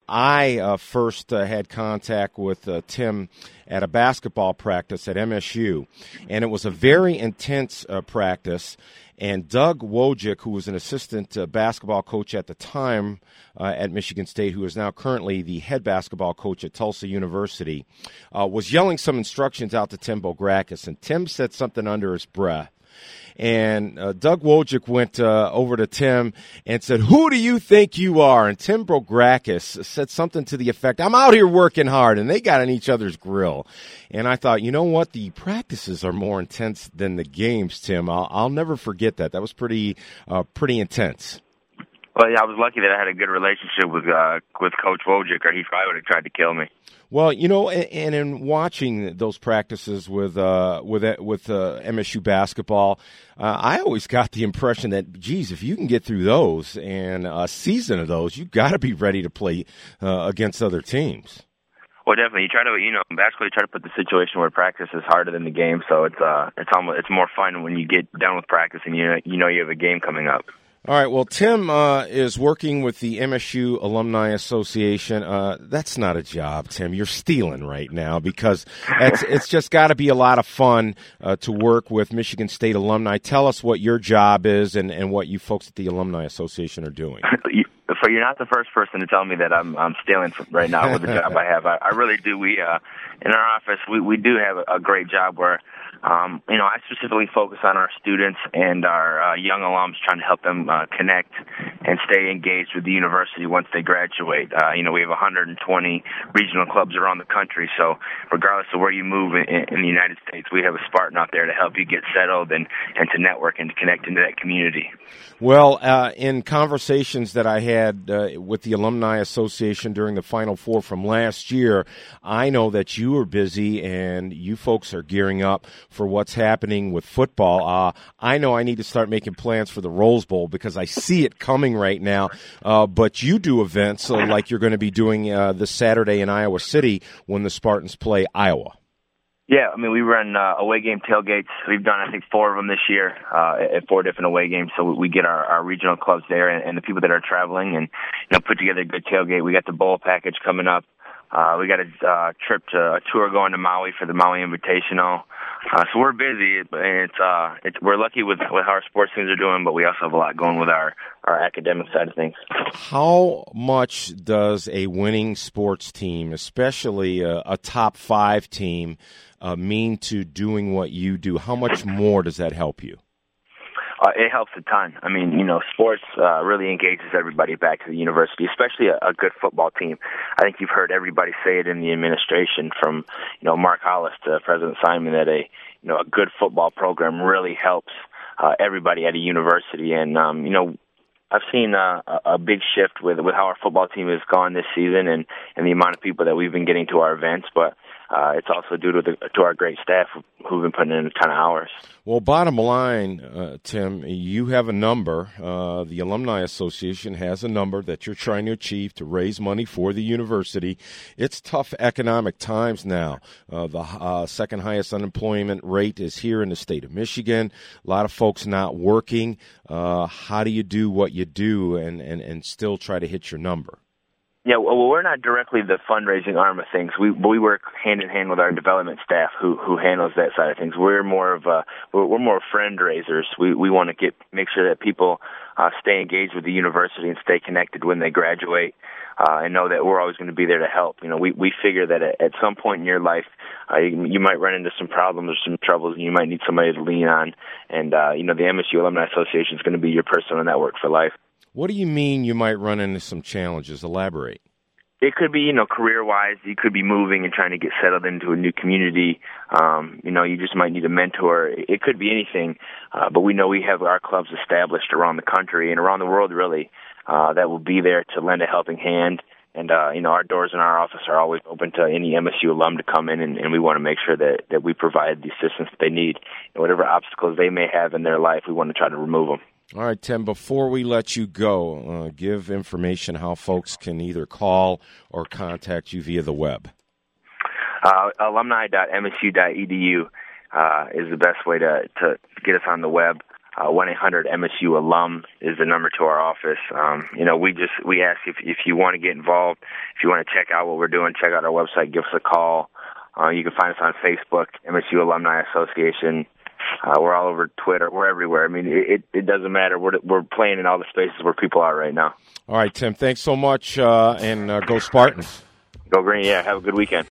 I first had contact with Tim at a basketball practice at MSU, and it was a very intense practice. And Doug Wojcik, who was an assistant basketball coach at the time at Michigan State, who is now currently the head basketball coach at Tulsa University, was yelling some instructions out to Tim Bograkis. And Tim said something under his breath. And Doug Wojcik went over to Tim and said, "Who do you think you are?" And Tim Bograkis said something to the effect, "I'm out here working hard," and they got on each other's grill. And I thought, you know what? The practices are more intense than the games, Tim. I'll never forget that. That was pretty intense. Well, yeah, I was lucky that I had a good relationship with Coach Wojcik, or he probably would have tried to kill me. Well, you know, and in watching those practices with MSU basketball, I always got the impression that, geez, if you can get through those and a season of those, you've got to be ready to play against other teams. Well, definitely. You try to, basketball, you try to put the situation where practice is harder than the game, so it's more fun when you get done with practice and you know you have a game coming up. All right, well, Tim is working with the MSU Alumni Association. That's not a job, Tim. You're stealing right now, because it's just got to be a lot of fun to work with Michigan State alumni. Tell us what your job is and what you folks at the Alumni Association are doing. So you're not the first person to tell me that I'm stealing right now with the job I have. I really do. We in our office we do have a great job where I specifically focus on our students and our young alums, trying to help them connect and stay engaged with the university once they graduate. We have 120 regional clubs around the country, so regardless of where you move in the United States, we have a Spartan out there to help you get settled and to network and to connect into that community. Well, in conversations that I had with the Alumni Association during the Final Four from last year, I know that you are busy and you folks are gearing up for what's happening with football. I know I need to start making plans for the Rose Bowl because I see it coming right now. But you do events like you're going to be doing this Saturday in Iowa City when the Spartans play Iowa. Yeah, we run away game tailgates. We've done, I think, 4 of them this year at 4 different away games. So we get our regional clubs there and the people that are traveling and put together a good tailgate. We got the bowl package coming up. We got a tour going to Maui for the Maui Invitational. So we're busy, and we're lucky with how our sports teams are doing, but we also have a lot going with our academic side of things. How much does a winning sports team, especially a top 5 team, mean to doing what you do? How much more does that help you? It helps a ton. Sports really engages everybody back to the university, especially a good football team. I think you've heard everybody say it in the administration, from Mark Hollis to President Simon, that a good football program really helps everybody at a university. And I've seen a big shift with how our football team has gone this season and the amount of people that we've been getting to our events, but it's also due to our great staff who've been putting in a ton of hours. Well, bottom line, Tim, you have a number. The Alumni Association has a number that you're trying to achieve to raise money for the university. It's tough economic times now. The second highest unemployment rate is here in the state of Michigan. A lot of folks not working. How do you do what you do and still try to hit your number? Yeah, well, we're not directly the fundraising arm of things. We work hand in hand with our development staff who handles that side of things. We're more friend raisers. We want to make sure that people stay engaged with the university and stay connected when they graduate, and know that we're always going to be there to help. We figure that at some point in your life, you might run into some problems or some troubles, and you might need somebody to lean on. And the MSU Alumni Association is going to be your personal network for life. What do you mean you might run into some challenges? Elaborate. It could be, career-wise. You could be moving and trying to get settled into a new community. You just might need a mentor. It could be anything. But we know we have our clubs established around the country and around the world, really, that will be there to lend a helping hand. And, our doors in our office are always open to any MSU alum to come in, and we want to make sure that we provide the assistance that they need. And whatever obstacles they may have in their life, we want to try to remove them. All right, Tim, before we let you go, give information how folks can either call or contact you via the web. Alumni.msu.edu is the best way to get us on the web. 1-800-MSU-alum is the number to our office. We ask if you want to get involved, if you want to check out what we're doing, check out our website, give us a call. You can find us on Facebook, MSU Alumni Association. We're all over Twitter. We're everywhere. I mean, it doesn't matter. We're playing in all the spaces where people are right now. All right, Tim, thanks so much, and go Spartans. Go Green, yeah. Have a good weekend.